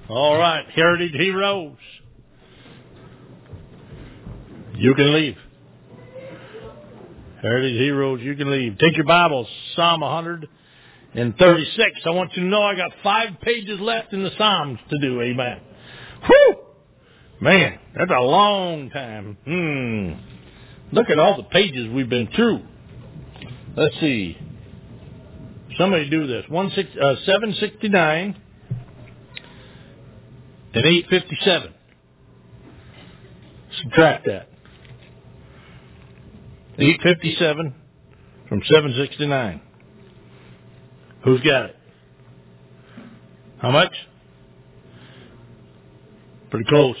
All right, Heritage Heroes. You can leave. Heritage Heroes, you can leave. Take your Bibles, Psalm 136. I want you to know I got 5 pages left in the Psalms to do. Amen. Whew! Man, that's a long time. Look at all the pages we've been through. Let's see. Somebody do this. 769 and 857. Subtract that. 857 from 769. Who's got it? How much? Pretty close.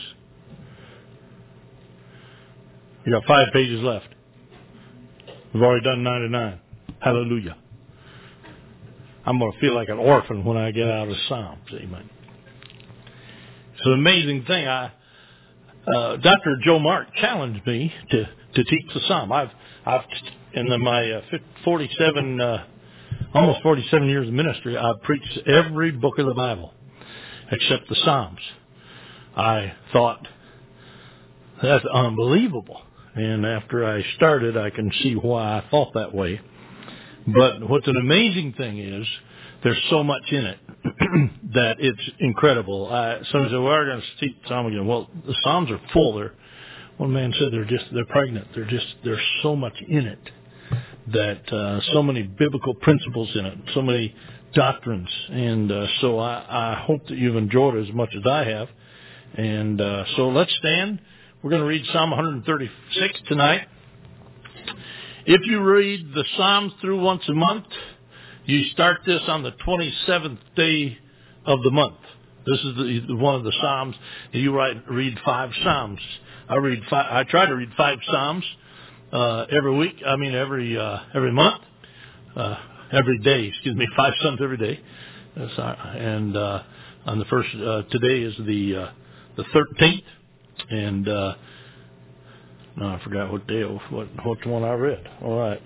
You got 5 pages left. We've already done 99. Hallelujah. I'm going to feel like an orphan when I get out of Psalms. Amen. It's an amazing thing. Dr. Joe Mark challenged me to teach the Psalm. I've in my 47, almost 47 years of ministry, I've preached every book of the Bible except the Psalms. I thought, that's unbelievable. And after I started, I can see why I thought that way. But what's an amazing thing is there's so much in it that it's incredible. Somebody said, we're going to teach the Psalm again. Well, the Psalms are full. One man said they're pregnant. There's so much in it that so many biblical principles in it, so many doctrines. And so I hope that you've enjoyed it as much as I have. And so let's stand. We're going to read Psalm 136 tonight. If you read the Psalms through once a month, you start this on the 27th day of the month. This is one of the Psalms. You read 5 Psalms. I try to read 5 Psalms every week. Every month, every day. 5 Psalms every day. And on the first today is the 13th, and no, I forgot what day, what one I read. All right.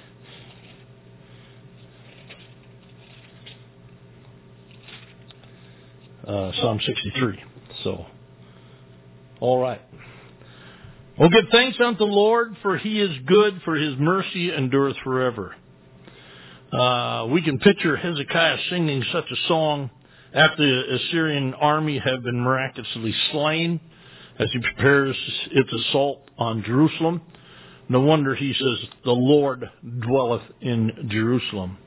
Psalm 63. So, all right. Well, give thanks unto the Lord, for he is good, for his mercy endureth forever. We can picture Hezekiah singing such a song after the Assyrian army had been miraculously slain as he prepares its assault on Jerusalem. No wonder he says, the Lord dwelleth in Jerusalem.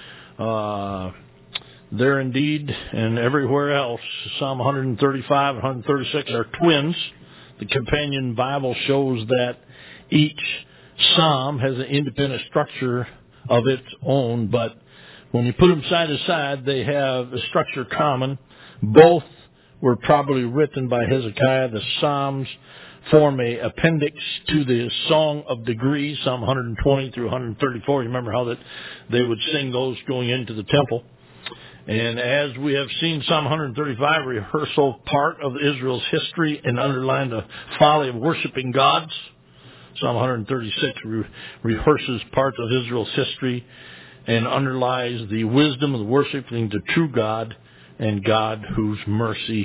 There indeed, and everywhere else, Psalm 135 and 136 are twins. The companion Bible shows that each psalm has an independent structure of its own, but when you put them side to side, they have a structure common. Both were probably written by Hezekiah. The Psalms form a appendix to the Song of Degrees, Psalm 120 through 134. You remember how that they would sing those going into the temple. And as we have seen, Psalm 135, rehearsal part of Israel's history and underline the folly of worshiping gods. Psalm 136 rehearses parts of Israel's history and underlies the wisdom of worshiping the true God and God whose mercy,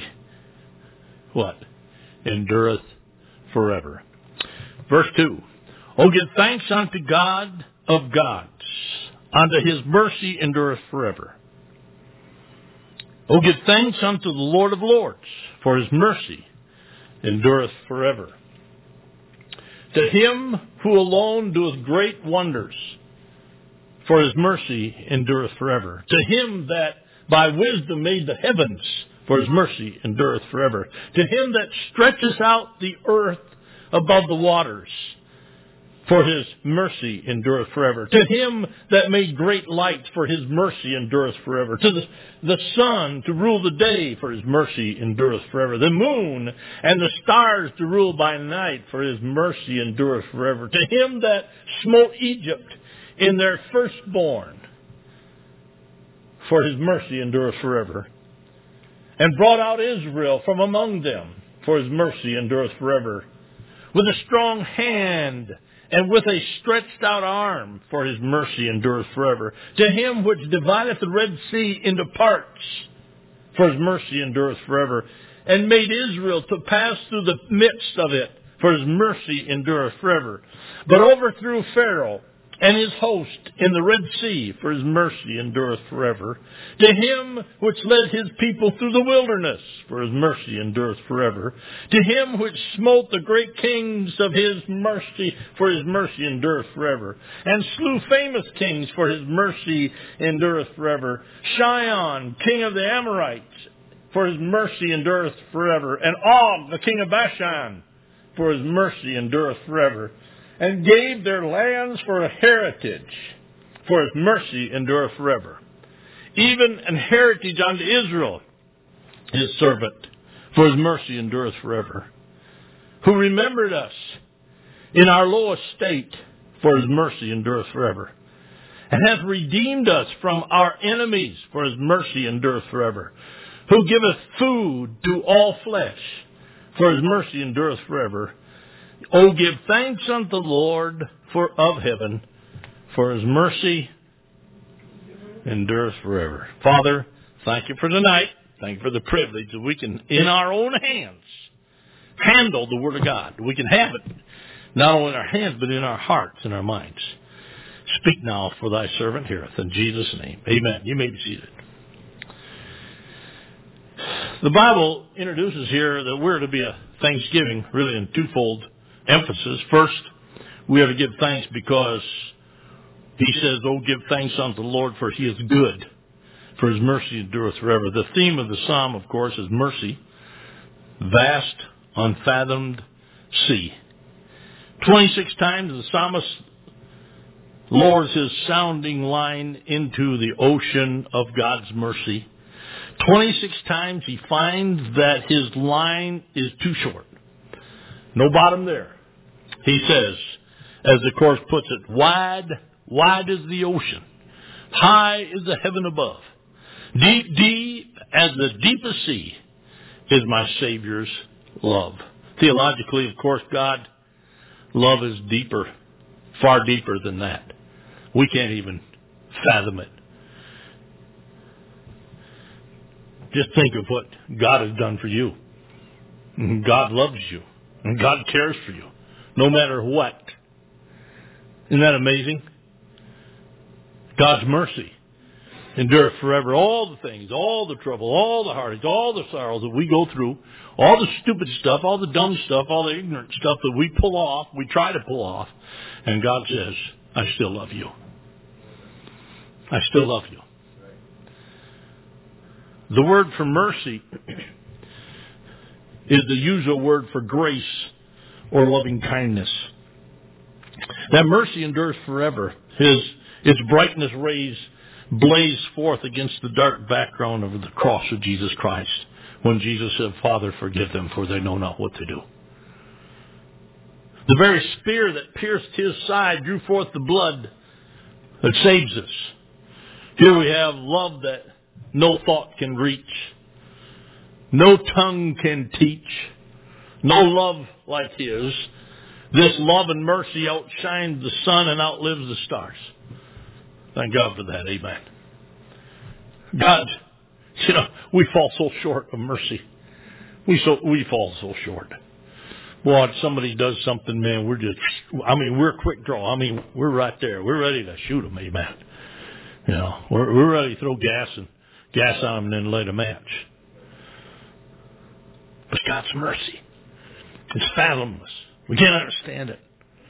endureth forever. Verse 2. Oh, give thanks unto God of gods, unto his mercy endureth forever. Oh, give thanks unto the Lord of lords, for his mercy endureth forever. To him who alone doeth great wonders, for his mercy endureth forever. To him that by wisdom made the heavens, for his mercy endureth forever. To him that stretches out the earth above the waters, for his mercy endureth forever. To him that made great lights, for his mercy endureth forever. To the sun to rule the day, for his mercy endureth forever. The moon and the stars to rule by night, for his mercy endureth forever. To him that smote Egypt in their firstborn, for his mercy endureth forever. And brought out Israel from among them, for his mercy endureth forever. With a strong hand and with a stretched out arm, for his mercy endureth forever. To him which divideth the Red Sea into parts, for his mercy endureth forever, and made Israel to pass through the midst of it, for his mercy endureth forever. But overthrew Pharaoh and his host in the Red Sea, for his mercy endureth forever. To him which led his people through the wilderness, for his mercy endureth forever. To him which smote the great kings of his mercy, for his mercy endureth forever. And slew famous kings, for his mercy endureth forever. Shion, king of the Amorites, for his mercy endureth forever. And Og, the king of Bashan, for his mercy endureth forever. And gave their lands for a heritage, for his mercy endureth forever. Even an heritage unto Israel, his servant, for his mercy endureth forever. Who remembered us in our low estate, for his mercy endureth forever. And hath redeemed us from our enemies, for his mercy endureth forever. Who giveth food to all flesh, for his mercy endureth forever. O give thanks unto the Lord of heaven, for his mercy endureth forever. Father, thank you for tonight. Thank you for the privilege that we can, in our own hands, handle the Word of God. We can have it, not only in our hands, but in our hearts and our minds. Speak now, for thy servant heareth. In Jesus' name, amen. You may be seated. The Bible introduces here that we're to be a thanksgiving, really in twofold emphasis. First, we have to give thanks because he says, "Oh, give thanks unto the Lord, for he is good, for his mercy endureth forever." The theme of the psalm, of course, is mercy. Vast, unfathomed sea. 26 times the psalmist lowers his sounding line into the ocean of God's mercy. 26 times he finds that his line is too short. No bottom there. He says, as the chorus puts it, wide, wide is the ocean. High is the heaven above. Deep, deep as the deepest sea is my Savior's love. Theologically, of course, God, love is deeper, far deeper than that. We can't even fathom it. Just think of what God has done for you. God loves you. And God cares for you, no matter what. Isn't that amazing? God's mercy endureth forever. All the things, all the trouble, all the heartache, all the sorrows that we go through, all the stupid stuff, all the dumb stuff, all the ignorant stuff that we pull off, we try to pull off, and God says, I still love you. I still love you. The word for mercy is the usual word for grace or loving kindness. That mercy endures forever. Its brightness rays blaze forth against the dark background of the cross of Jesus Christ when Jesus said, Father, forgive them, for they know not what to do. The very spear that pierced his side drew forth the blood that saves us. Here we have love that no thought can reach. No tongue can teach. No love like his. This love and mercy outshines the sun and outlives the stars. Thank God for that. Amen. God, we fall so short of mercy. We fall so short. Boy, if somebody does something, man, we're quick draw. We're right there. We're ready to shoot them. Amen. We're ready to throw gas on them and then light a match. But God's mercy is fathomless. We can't understand it.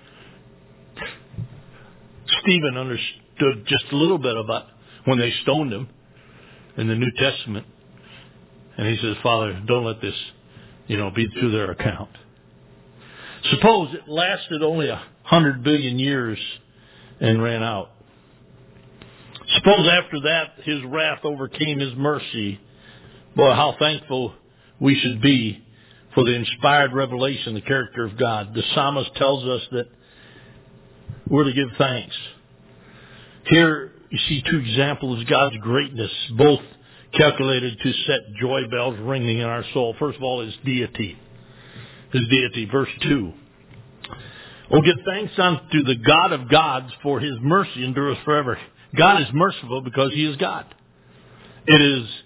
Stephen understood just a little bit about when they stoned him in the New Testament. And he says, Father, don't let this, be through their account. Suppose it lasted only 100 billion years and ran out. Suppose after that his wrath overcame his mercy. Boy, how thankful we should be for the inspired revelation, the character of God. The psalmist tells us that we're to give thanks. Here you see two examples of God's greatness, both calculated to set joy bells ringing in our soul. First of all, his deity. His deity, verse 2. Oh, give thanks unto the God of gods, for his mercy endureth forever. God is merciful because he is God. It is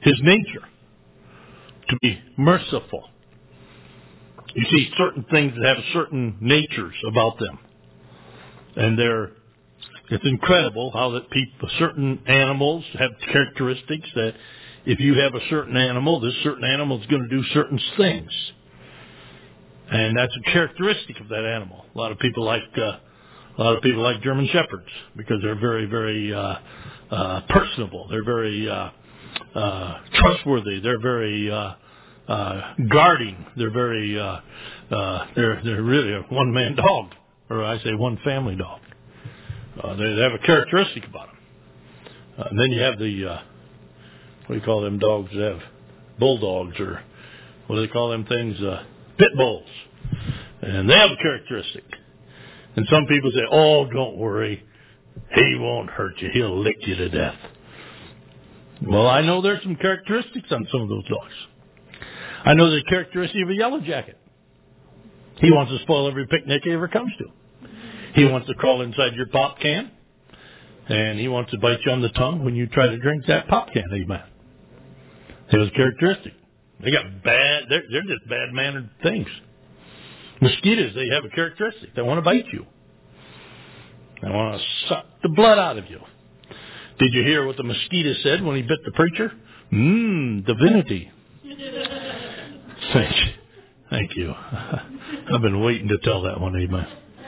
His nature to be merciful. You see certain things that have certain natures about them. And it's incredible how that certain animals have characteristics that if you have a certain animal, this certain animal is going to do certain things. And that's a characteristic of that animal. A lot of people like German Shepherds because they're very, very personable. They're very trustworthy. They're very guarding. They're very they're really a one-man dog, or I say one family dog. They have a characteristic about them. And then you have the what do you call them dogs that have bulldogs, or what do they call them things? Pit bulls. And they have a characteristic. And some people say, oh, don't worry. He won't hurt you. He'll lick you to death. Well, I know there's some characteristics on some of those dogs. I know the characteristic of a yellow jacket. He wants to spoil every picnic he ever comes to. He wants to crawl inside your pop can. And he wants to bite you on the tongue when you try to drink that pop can. Amen. It was characteristic. They got they're just bad-mannered things. Mosquitoes, they have a characteristic. They want to bite you. They want to suck the blood out of you. Did you hear what the mosquito said when he bit the preacher? Divinity. Thank you. I've been waiting to tell that one, amen.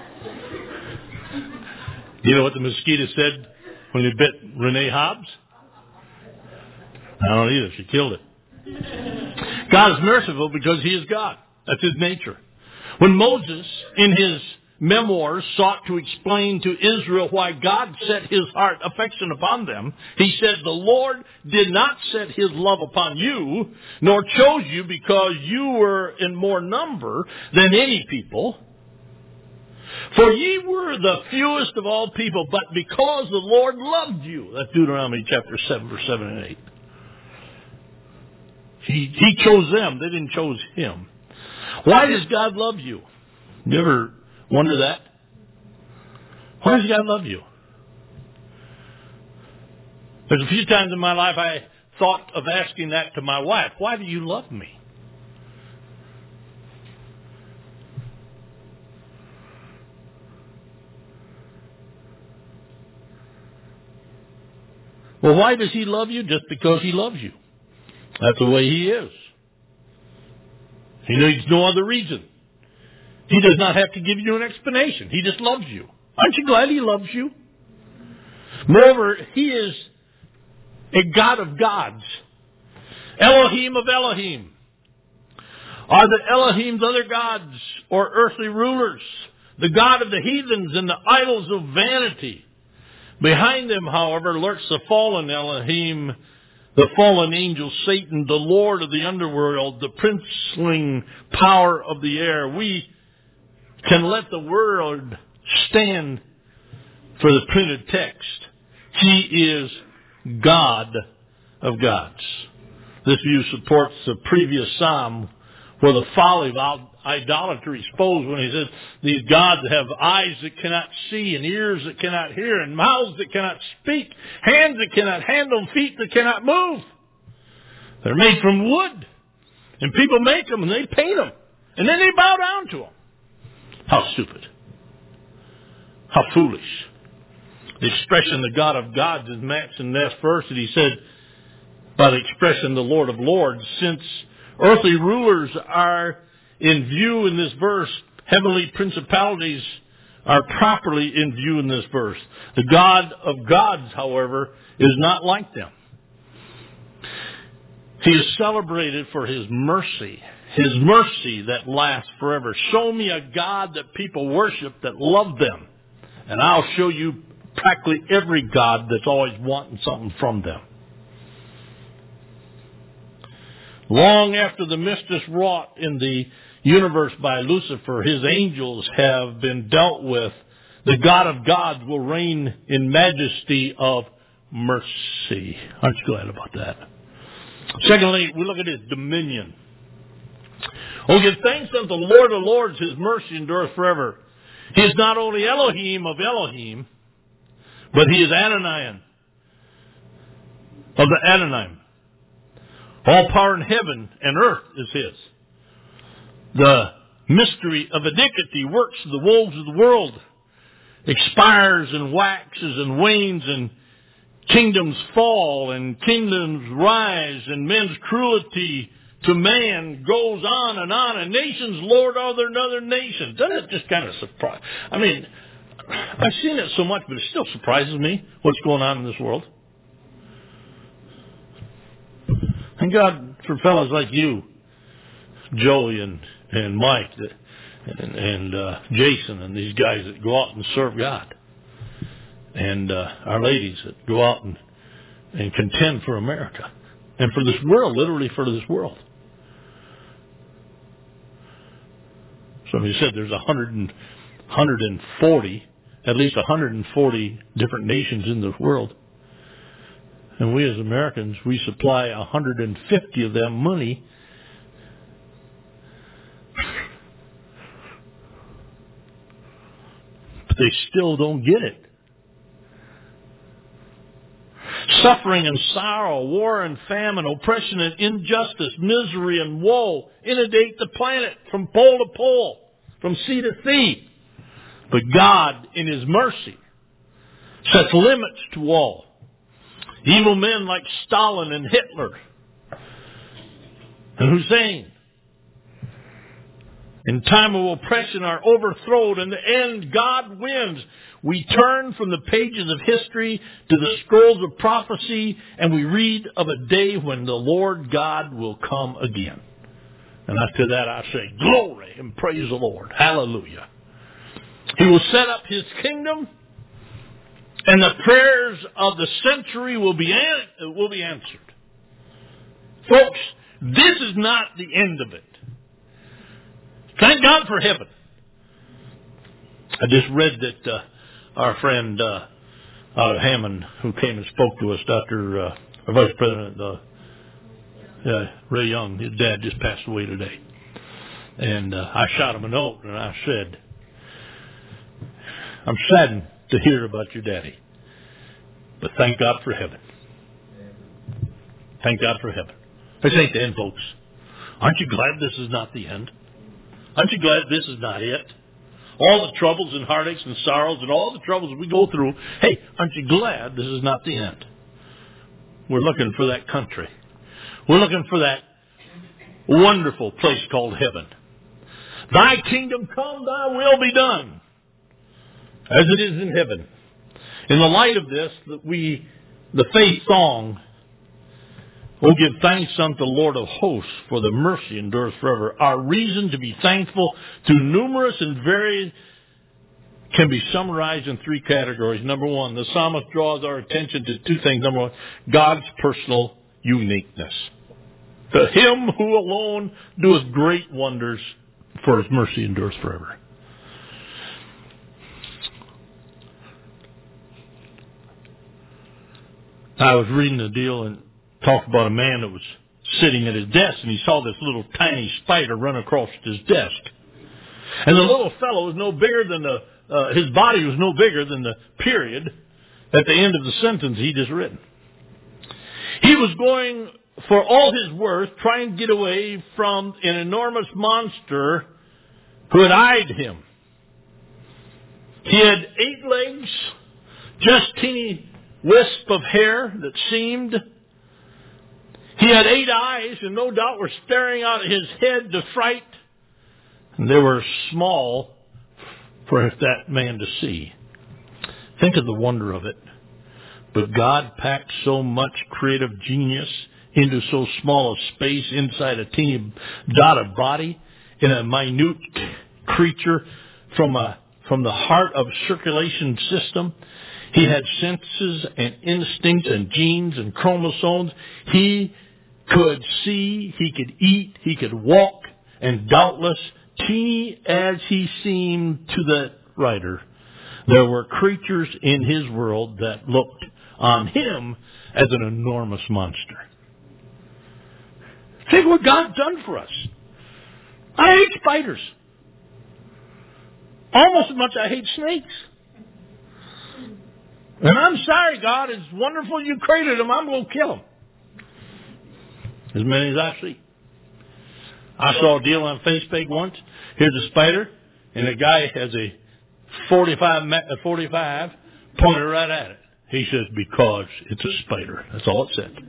You know what the mosquito said when he bit Renee Hobbs? I don't either. She killed it. God is merciful because He is God. That's His nature. When Moses, in his memoirs, sought to explain to Israel why God set His heart affection upon them, he said, the Lord did not set His love upon you, nor chose you because you were in more number than any people. For ye were the fewest of all people, but because the Lord loved you. That's Deuteronomy chapter 7, verse 7 and 8. He chose them. They didn't choose Him. Why does God love you? You ever wonder that? Why does God love you? There's a few times in my life I thought of asking that to my wife. Why do you love me? Well, why does He love you? Just because He loves you. That's the way He is. He needs no other reason. He does not have to give you an explanation. He just loves you. Aren't you glad He loves you? Moreover, He is a God of gods. Elohim of Elohim. Are the Elohims other gods or earthly rulers? The God of the heathens and the idols of vanity. Behind them, however, lurks the fallen Elohim, the fallen angel Satan, the Lord of the underworld, the princeling power of the air. We can let the word stand for the printed text. He is God of gods. This view supports the previous psalm where the folly of idolatry exposed when he says these gods have eyes that cannot see and ears that cannot hear and mouths that cannot speak, hands that cannot handle, feet that cannot move. They're made from wood. And people make them and they paint them. And then they bow down to them. How stupid. How foolish. The expression the God of gods is matched in that verse that he said by the expression the Lord of lords. Since earthly rulers are in view in this verse, heavenly principalities are properly in view in this verse. The God of gods, however, is not like them. He is celebrated for His mercy that lasts forever. Show me a God that people worship that love them, and I'll show you practically every God that's always wanting something from them. Long after the mischief wrought in the universe by Lucifer, his angels have been dealt with, the God of gods will reign in majesty of mercy. Aren't you glad about that? Secondly, we look at His dominion. Oh, give thanks unto the Lord of lords, His mercy endureth forever. He is not only Elohim of Elohim, but He is Adonai of the Adonai. All power in heaven and earth is His. The mystery of iniquity works the woes of the world, expires and waxes and wanes, and kingdoms fall and kingdoms rise, and men's cruelty to man goes on, and nations lord over another nation. Doesn't it just kind of surprise? I mean, I've seen it so much, but it still surprises me what's going on in this world. Thank God for fellows like you, Joey and Mike and Jason and these guys that go out and serve God. And our ladies that go out and contend for America. And for this world, literally for this world. Somebody said there's 140, at least 140 different nations in the world. And we as Americans, we supply 150 of them money. But they still don't get it. Suffering and sorrow, war and famine, oppression and injustice, misery and woe inundate the planet from pole to pole, from sea to sea. But God, in His mercy, sets limits to all. Evil men like Stalin and Hitler and Hussein, in time of oppression, are overthrown. In the end, God wins. We turn from the pages of history to the scrolls of prophecy, and we read of a day when the Lord God will come again. And after that, I say, glory and praise the Lord. Hallelujah. He will set up His kingdom, and the prayers of the century will be answered. Folks, this is not the end of it. Thank God for heaven. I just read that our friend out of Hammond, who came and spoke to us, Dr. Vice President Ray Young, his dad just passed away today. And I shot him a note, and I said, I'm saddened to hear about your daddy. But thank God for heaven. Thank God for heaven. This ain't the end, folks. Aren't you glad this is not the end? Aren't you glad this is not it? All the troubles and heartaches and sorrows and all the troubles we go through, hey, aren't you glad this is not the end? We're looking for that country. We're looking for that wonderful place called heaven. Thy kingdom come, thy will be done, as it is in heaven. In the light of this, the faith song, "Oh, give thanks unto the Lord of hosts, for the mercy endures forever," our reason to be thankful, too numerous and varied, can be summarized in three categories. Number one, the psalmist draws our attention to two things. Number one, God's personal uniqueness. To Him who alone doeth great wonders, for His mercy endures forever. I was reading a deal and talked about a man that was sitting at his desk, and he saw this little tiny spider run across his desk. And the little fellow was no bigger than his body was no bigger than the period at the end of the sentence he just written. He was going for all his worth, trying to get away from an enormous monster who had eyed him. He had 8 legs, just teeny wisp of hair that seemed. He had 8 eyes, and no doubt were staring out of his head to fright. And they were small for that man to see. Think of the wonder of it. But God packed so much creative genius into so small a space inside a teeny dotted body in a minute creature from the heart of circulation system. He had senses and instincts and genes and chromosomes. He could see, he could eat, he could walk, and doubtless, teeny as he seemed to the writer, there were creatures in his world that looked on him as an enormous monster. Think what God's done for us. I hate spiders. Almost as much as I hate snakes. And I'm sorry, God, it's wonderful you created them. I'm going to kill them. As many as I see. I saw a deal on Facebook once. Here's a spider, and the guy has a 45 pointed right at it. He says, because it's a spider. That's all it said.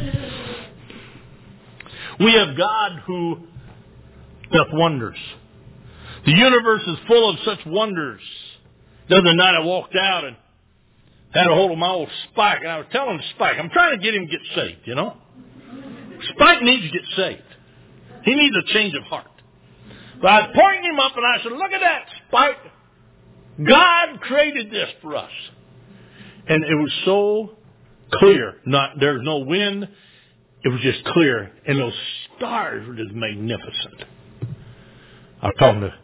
We have God who doth wonders. The universe is full of such wonders. The other night I walked out and had a hold of my old Spike, and I was telling Spike, I'm trying to get him to get saved, you know. Spike needs to get saved. He needs a change of heart. But I was pointing him up and I said, look at that, Spike. God created this for us. And it was so clear. There's no wind. It was just clear. And those stars were just magnificent. I was talking to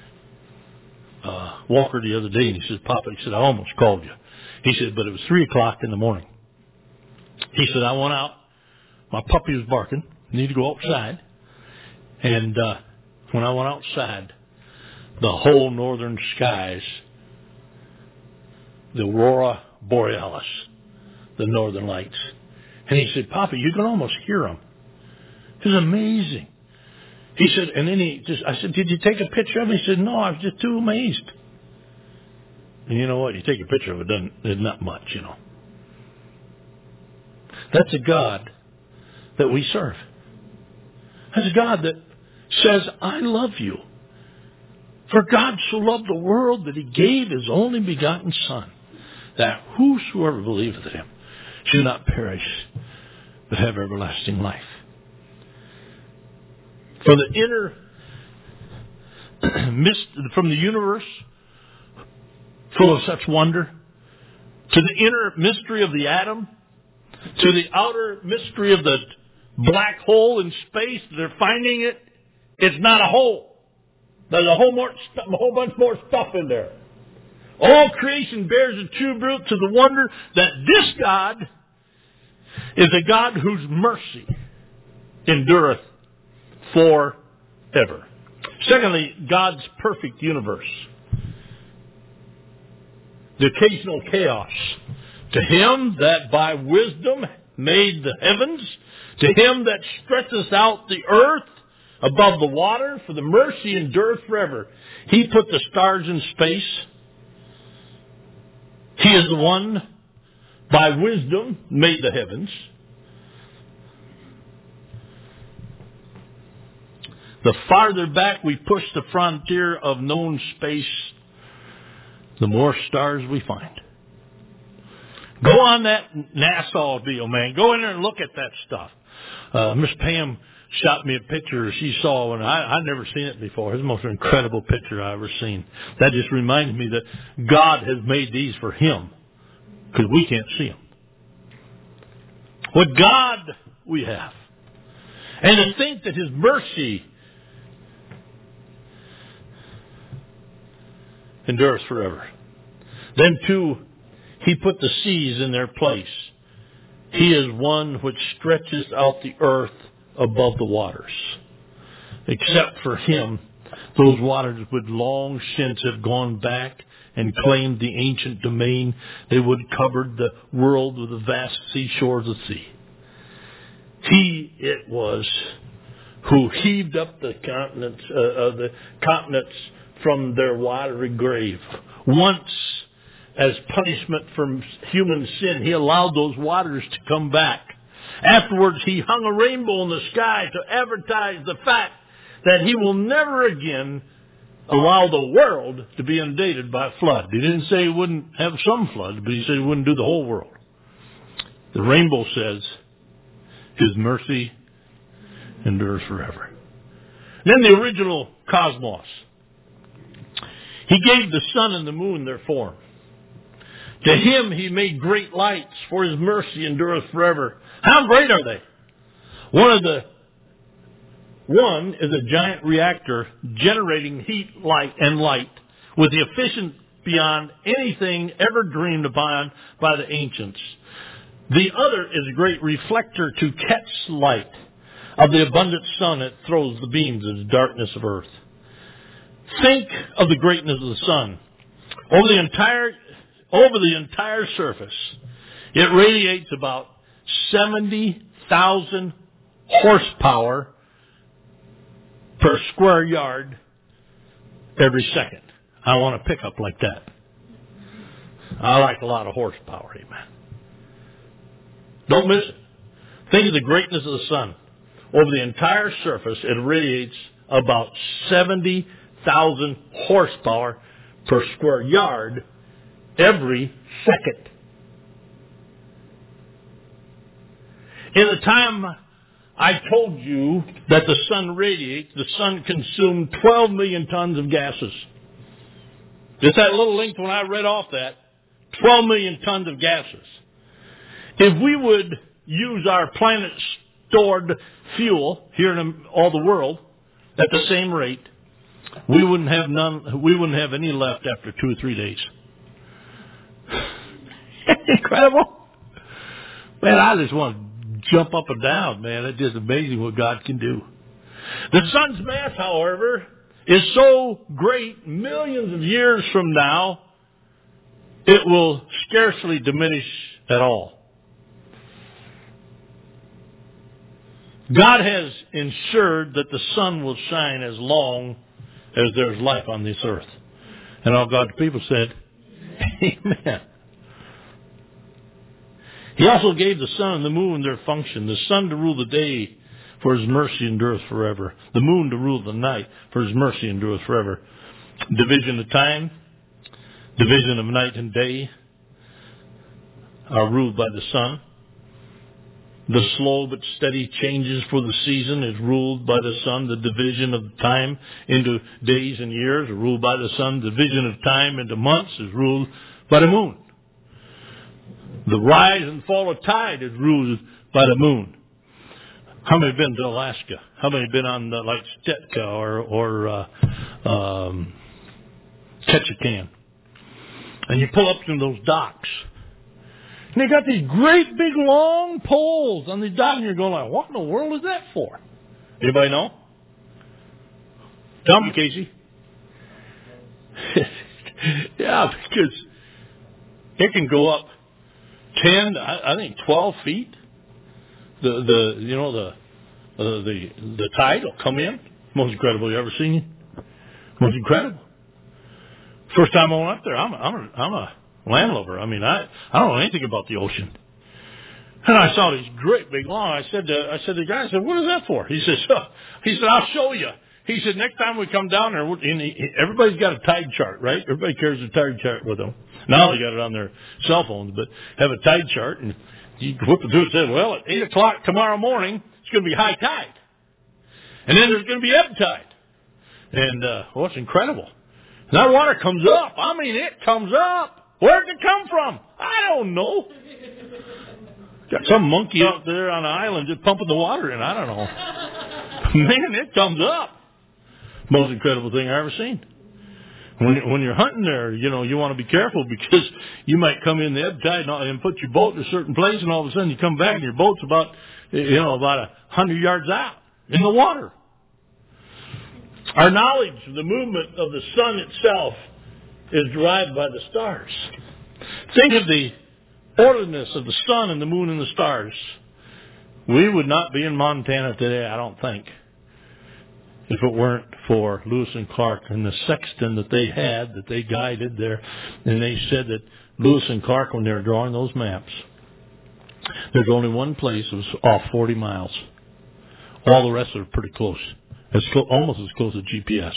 Walker the other day, and he said, Papa, he said, I almost called you. He said, but it was 3 o'clock in the morning. He said, I went out. My puppy was barking. Need to go outside. And when I went outside, the whole northern skies, the aurora borealis, the northern lights. And he said, Papa, you can almost hear them. It was amazing. He said, and then I said, did you take a picture of it? He said, no, I was just too amazed. And you know what? You take a picture of it, there's not much, you know. That's a God that we serve. That's a God that says, I love you. For God so loved the world that he gave his only begotten Son, that whosoever believeth in him should not perish, but have everlasting life. For the inner mist from the universe, full of such wonder, to the inner mystery of the atom, to the outer mystery of the black hole in space, they're finding it. It's not a hole. There's a whole bunch more stuff in there. All creation bears a true fruit to the wonder that this God is a God whose mercy endureth forever. Secondly, God's perfect universe. The occasional chaos. To him that by wisdom made the heavens, to him that stretches out the earth above the water, for the mercy endureth forever. He put the stars in space. He is the one by wisdom made the heavens. The farther back we push the frontier of known space, the more stars we find. Go on that NASA deal, man. Go in there and look at that stuff. Miss Pam shot me a picture she saw, and I'd never seen it before. It's the most incredible picture I've ever seen. That just reminds me that God has made these for him, because we can't see them. What God we have. And to think that his mercy endures forever. Then too, he put the seas in their place. He is one which stretches out the earth above the waters. Except for him, those waters would long since have gone back and claimed the ancient domain. They would have covered the world with the vast seashores of the sea. He it was who heaved up the continents from their watery grave. Once, as punishment for human sin, he allowed those waters to come back. Afterwards, he hung a rainbow in the sky to advertise the fact that he will never again allow the world to be inundated by a flood. He didn't say he wouldn't have some flood, but he said he wouldn't do the whole world. The rainbow says his mercy endures forever. Then the original cosmos. He gave the sun and the moon their form. To him he made great lights, for his mercy endureth forever. How great are they? One is a giant reactor generating heat, light, and light with the efficiency beyond anything ever dreamed upon by the ancients. The other is a great reflector to catch light of the abundant sun that throws the beams of the darkness of earth. Think of the greatness of the sun. Over the entire surface, it radiates about 70,000 horsepower per square yard every second. I want a pickup like that. I like a lot of horsepower, amen. Don't miss it. Think of the greatness of the sun. Over the entire surface, it radiates about 70,000 horsepower per square yard every second. In the time I told you that the sun radiates, the sun consumed 12 million tons of gases. Just that little length when I read off that, 12 million tons of gases. If we would use our planet's stored fuel here in all the world at the same rate, we wouldn't have any left after 2 or 3 days. Incredible. Man, I just want to jump up and down, man. It's just amazing what God can do. The sun's mass, however, is so great, millions of years from now, it will scarcely diminish at all. God has ensured that the sun will shine as long as there's life on this earth. And all God's people said, amen. He also gave the sun and the moon their function. The sun to rule the day, for his mercy endureth forever. The moon to rule the night, for his mercy endureth forever. Division of time, division of night and day are ruled by the sun. The slow but steady changes for the season is ruled by the sun. The division of time into days and years are ruled by the sun. The division of time into months is ruled by the moon. The rise and fall of tide is ruled by the moon. How many have been to Alaska? How many have been on like Stetka or Ketchikan? And you pull up to those docks. And they got these great big long poles on the dock, and you're going like, what in the world is that for? Anybody know? Tell me, Casey. Yeah, because it can go up 10, I think 12 feet. The tide will come in. Most incredible you ever seen. Most incredible. First time I went up there, I'm a landlubber. I mean, I don't know anything about the ocean. And I saw these great big long. I said to the guy, I said, what is that for? He said, I'll show you. He said, next time we come down there, everybody's got a tide chart, right? Everybody carries a tide chart with them. Now they got it on their cell phones, but have a tide chart. And you flip it through and say, well, at 8 o'clock tomorrow morning, it's going to be high tide. And then there's going to be ebb tide. And, it's incredible. And that water comes up. I mean, it comes up. Where'd it come from? I don't know. Got some monkey out there on an island just pumping the water in. I don't know. Man, it comes up. Most incredible thing I've ever seen. When you're hunting there, you want to be careful because you might come in the ebb tide and put your boat in a certain place, and all of a sudden you come back and your boat's about 100 yards out in the water. Our knowledge of the movement of the sun itself is derived by the stars. Think of the orderliness of the sun and the moon and the stars. We would not be in Montana today, I don't think, if it weren't for Lewis and Clark and the sextant that they had, that they guided there. And they said that Lewis and Clark, when they were drawing those maps, there's only one place that was off 40 miles. All the rest are pretty close. Almost as close as GPS.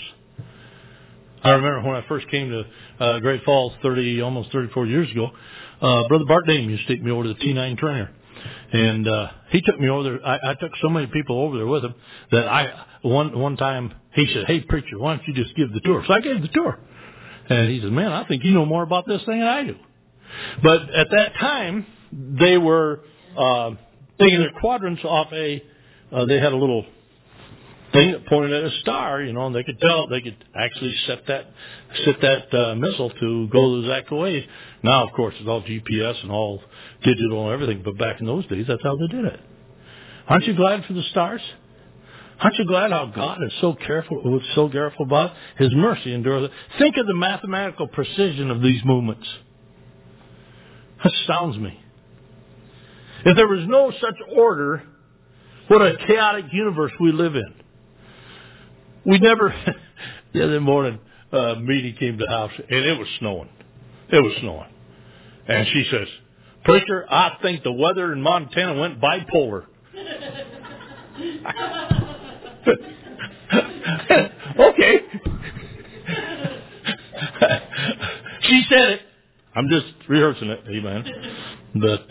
I remember when I first came to Great Falls almost 34 years ago, Brother Bart Dame used to take me over to the T9 trainer. And he took me over there. I took so many people over there with him that one time he said, hey, preacher, why don't you just give the tour? So I gave the tour. And he said, man, I think you know more about this thing than I do. But at that time, they were taking their quadrants off they had a little thing that pointed at a star, and they could tell, they could actually set that missile to go the exact way. Now, of course, it's all GPS and all digital and everything, but back in those days, that's how they did it. Aren't you glad for the stars? Aren't you glad how God is so careful about His mercy endures? Think of the mathematical precision of these movements. That astounds me. If there was no such order, What a chaotic universe we live in. We never, the other morning, meeting came to the house, and it was snowing. It was snowing. And she says, "Preacher, I think the weather in Montana went bipolar." Okay. She said it. I'm just rehearsing it, amen. But,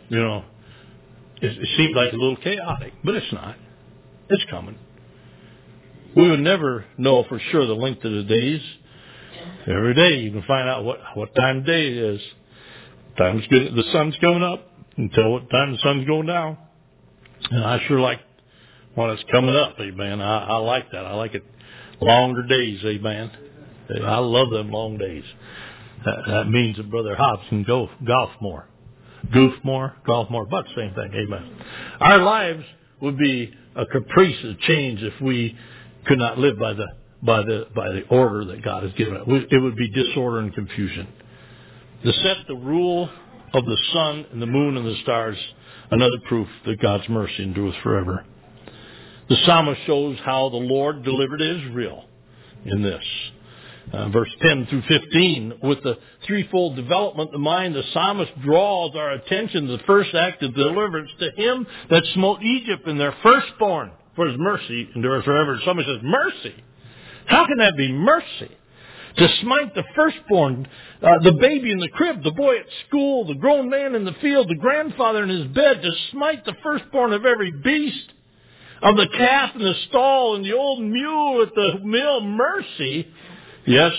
it seemed like a little chaotic, but it's not. It's coming. We would never know for sure the length of the days. Every day you can find out what time of day it is. The sun's coming up until what time the sun's going down. And I sure like when it's coming up, amen. I like that. I like it. Longer days, amen. I love them long days. That means that Brother Hobbs can go golf more. Goof more, golf more, but same thing, amen. Our lives would be a caprice, a change, if we could not live by the order that God has given us. It would be disorder and confusion. To set the rule of the sun and the moon and the stars, another proof that God's mercy endures forever. The psalmist shows how the Lord delivered Israel in this. Verse 10 through 15, with the threefold development of the mind, the psalmist draws our attention to the first act of deliverance, to him that smote Egypt and their firstborn, for his mercy endures forever. Somebody says, mercy? How can that be mercy? To smite the firstborn, the baby in the crib, the boy at school, the grown man in the field, the grandfather in his bed, to smite the firstborn of every beast, of the calf in the stall and the old mule at the mill, mercy. Yes,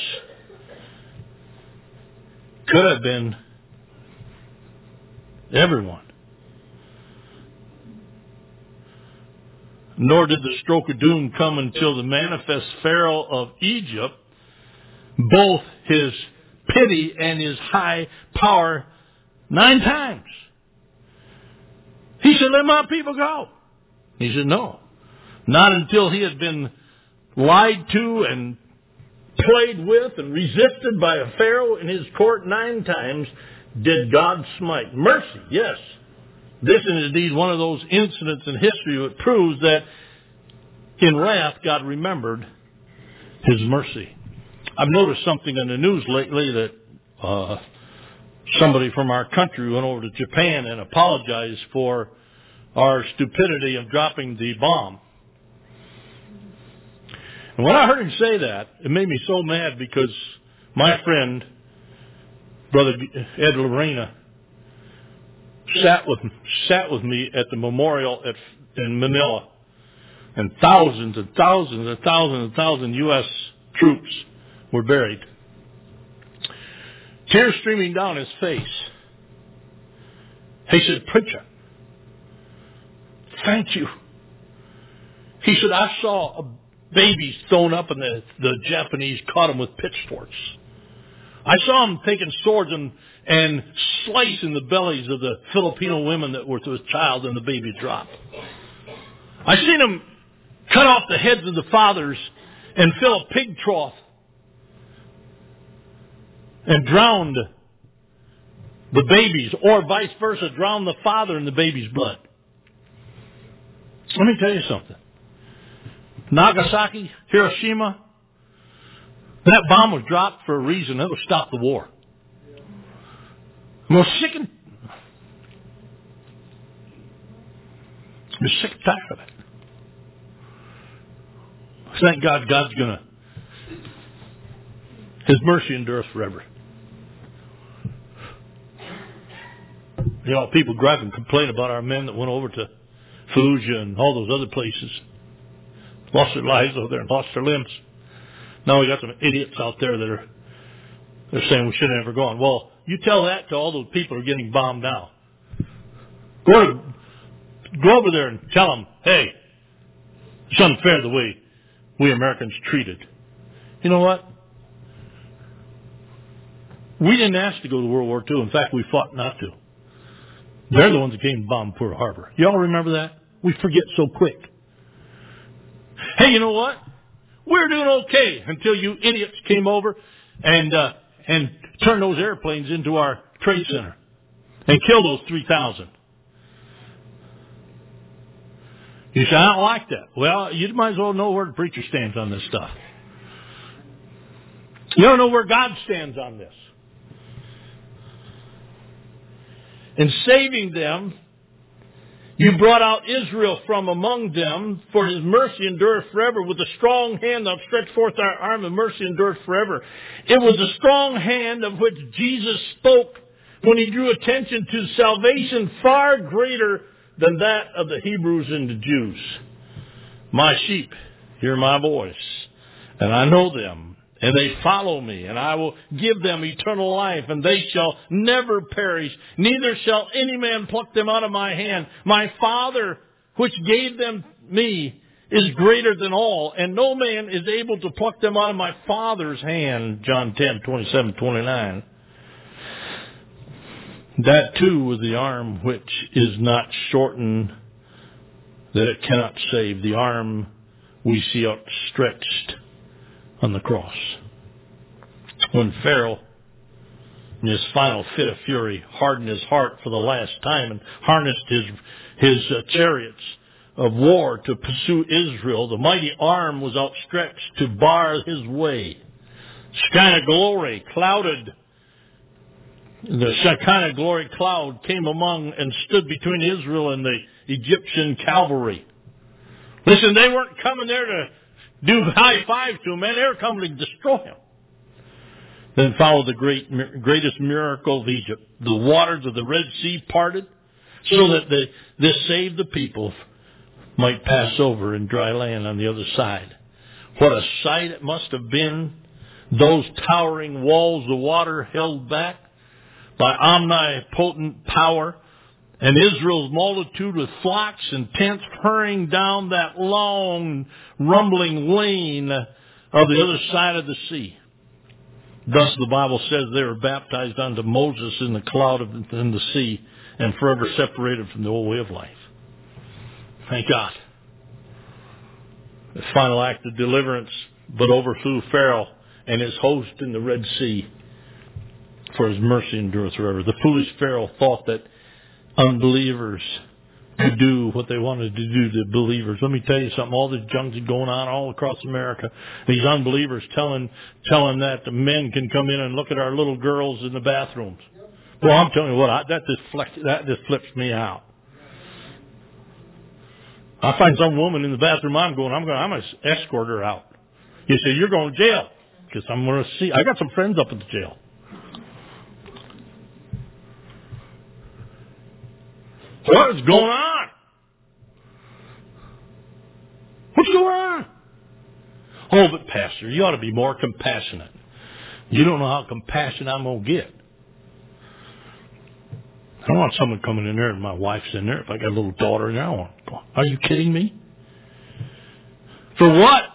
could have been everyone. Nor did the stroke of doom come until the manifest Pharaoh of Egypt, both his pity and his high power, 9 times. He said, "Let my people go." He said, no. Not until he had been lied to and played with and resisted by a Pharaoh in his court 9 times did God smite. Mercy, yes. This is indeed one of those incidents in history that proves that in wrath God remembered his mercy. I've noticed something in the news lately that somebody from our country went over to Japan and apologized for our stupidity of dropping the bomb. And when I heard him say that, it made me so mad, because my friend, Brother Ed Lorena, sat with me at the memorial in Manila, and thousands and thousands and thousands and thousands U.S. troops were buried. Tears streaming down his face. He said, "Preacher, thank you." He said, "I saw babies thrown up and the Japanese caught them with pitchforks. I saw them taking swords and slicing the bellies of the Filipino women that were with child and the baby dropped. I seen them cut off the heads of the fathers and fill a pig trough and drowned the babies, or vice versa, drown the father in the baby's blood." Let me tell you something. Nagasaki, Hiroshima, that bomb was dropped for a reason. It would stop the war. I'm sick and tired of it. Thank God God's going to, his mercy endures forever. You know, people gripe and complain about our men that went over to Fallujah and all those other places. Lost their lives over there and lost their limbs. Now we got some idiots out there that they're saying we should have never gone. Well, you tell that to all those people who are getting bombed now. Go over there and tell them, hey, it's unfair the way we Americans treated. You know what? We didn't ask to go to World War II. In fact, we fought not to. They're the ones that came and bombed Pearl Harbor. Y'all remember that? We forget so quick. Hey, you know what? We're doing okay until you idiots came over and turned those airplanes into our trade center and killed those 3,000. You say, I don't like that. Well, you might as well know where the preacher stands on this stuff. You don't know where God stands on this. In saving them, you brought out Israel from among them, for his mercy endureth forever. With a strong hand I've stretched forth our arm, and mercy endureth forever. It was a strong hand of which Jesus spoke when he drew attention to salvation far greater than that of the Hebrews and the Jews. My sheep hear my voice, and I know them, and they follow me, and I will give them eternal life, and they shall never perish, neither shall any man pluck them out of my hand. My Father, which gave them me, is greater than all, and no man is able to pluck them out of my Father's hand. John 10:27-29. That too was the arm which is not shortened, that it cannot save. The arm we see outstretched on the cross. When Pharaoh, in his final fit of fury, hardened his heart for the last time and harnessed his chariots of war to pursue Israel, the mighty arm was outstretched to bar his way. Shekinah glory clouded. The Shekinah glory cloud came among and stood between Israel and the Egyptian cavalry. Listen, they weren't coming there to do high fives to him, man. They were coming to destroy him. Then followed the greatest miracle of Egypt. The waters of the Red Sea parted so that this saved the people might pass over in dry land on the other side. What a sight it must have been. Those towering walls, the water held back by omnipotent power, and Israel's multitude with flocks and tents hurrying down that long, rumbling lane of the other side of the sea. Thus the Bible says they were baptized unto Moses in the cloud in the sea and forever separated from the old way of life. Thank God. The final act of deliverance but overthrew Pharaoh and his host in the Red Sea, for his mercy endureth forever. The foolish Pharaoh thought that unbelievers could do what they wanted to do to believers. Let me tell you something. All this junk is going on all across America. These unbelievers telling that the men can come in and look at our little girls in the bathrooms. Well, I'm telling you what, that just flips me out. I find some woman in the bathroom I'm going to escort her out. You say, you're going to jail. Because I'm going to see. I got some friends up at the jail. What is going on? What's going on? Oh, but Pastor, you ought to be more compassionate. You don't know how compassionate I'm going to get. I don't want someone coming in there and my wife's in there. If I got a little daughter in there, I want to go, are you kidding me? For what?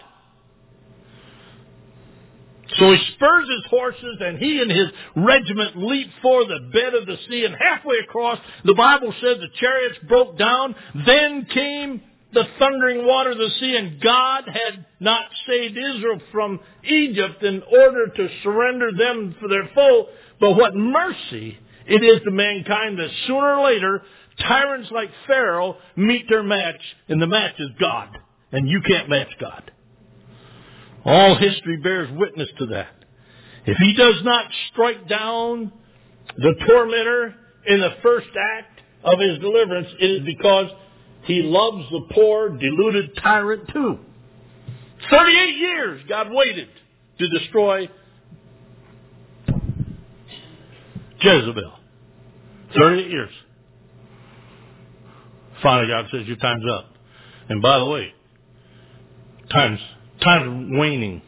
So he spurs his horses, and he and his regiment leap for the bed of the sea, and halfway across, the Bible says the chariots broke down. Then came the thundering water of the sea, and God had not saved Israel from Egypt in order to surrender them for their foe. But what mercy it is to mankind that sooner or later, tyrants like Pharaoh meet their match, and the match is God. And you can't match God. All history bears witness to that. If he does not strike down the tormentor in the first act of his deliverance, it is because he loves the poor, deluded tyrant too. 38 years God waited to destroy Jezebel. 38 years. Finally God says, your time's up. And by the way, time's waning.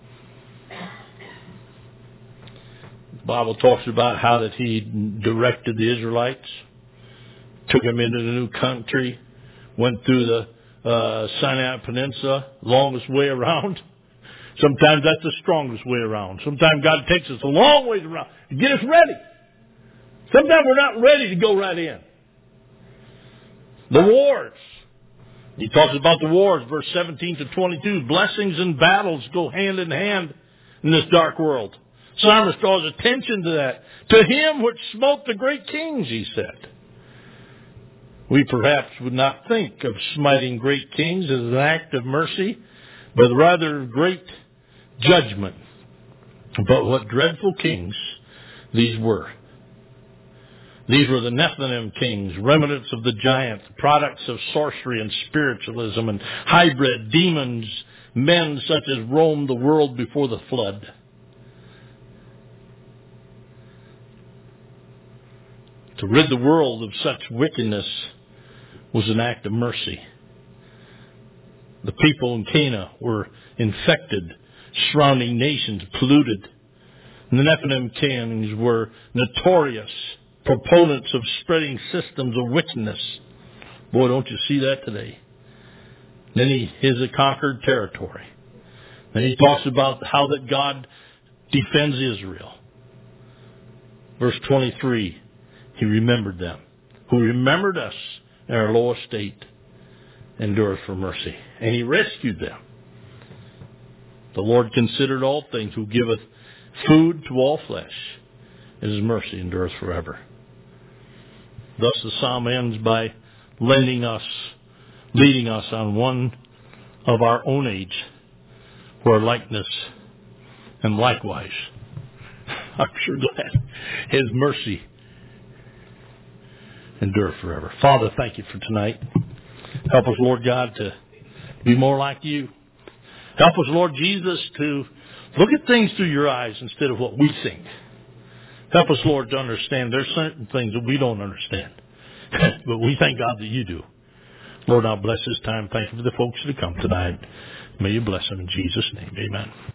The Bible talks about how that he directed the Israelites, took them into the new country, went through the Sinai Peninsula, longest way around. Sometimes that's the strongest way around. Sometimes God takes us a long ways around to get us ready. Sometimes we're not ready to go right in. The wars. He talks about the wars, verse 17-22. Blessings and battles go hand in hand in this dark world. Psalmist draws attention to that. To him which smote the great kings, he said. We perhaps would not think of smiting great kings as an act of mercy, but rather great judgment. But what dreadful kings these were. These were the Nephilim kings, remnants of the giant, products of sorcery and spiritualism and hybrid demons, men such as roamed the world before the flood. To rid the world of such wickedness was an act of mercy. The people in Cana were infected, surrounding nations polluted. And the Nephilim kings were notorious proponents of spreading systems of wickedness. Boy, don't you see that today. Then he is a conquered territory. Then he talks about how that God defends Israel. Verse 23, he remembered them, who remembered us in our low estate, endureth for mercy. And he rescued them. The Lord considered all things, who giveth food to all flesh, and his mercy endureth forever. Thus the psalm ends by leading us on one of our own age, for our likeness, and likewise, I'm sure glad, his mercy endure forever. Father, thank you for tonight. Help us, Lord God, to be more like you. Help us, Lord Jesus, to look at things through your eyes instead of what we think. Help us, Lord, to understand there's certain things that we don't understand. But we thank God that you do. Lord, now bless this time. Thank you for the folks that come tonight. May you bless them in Jesus' name. Amen.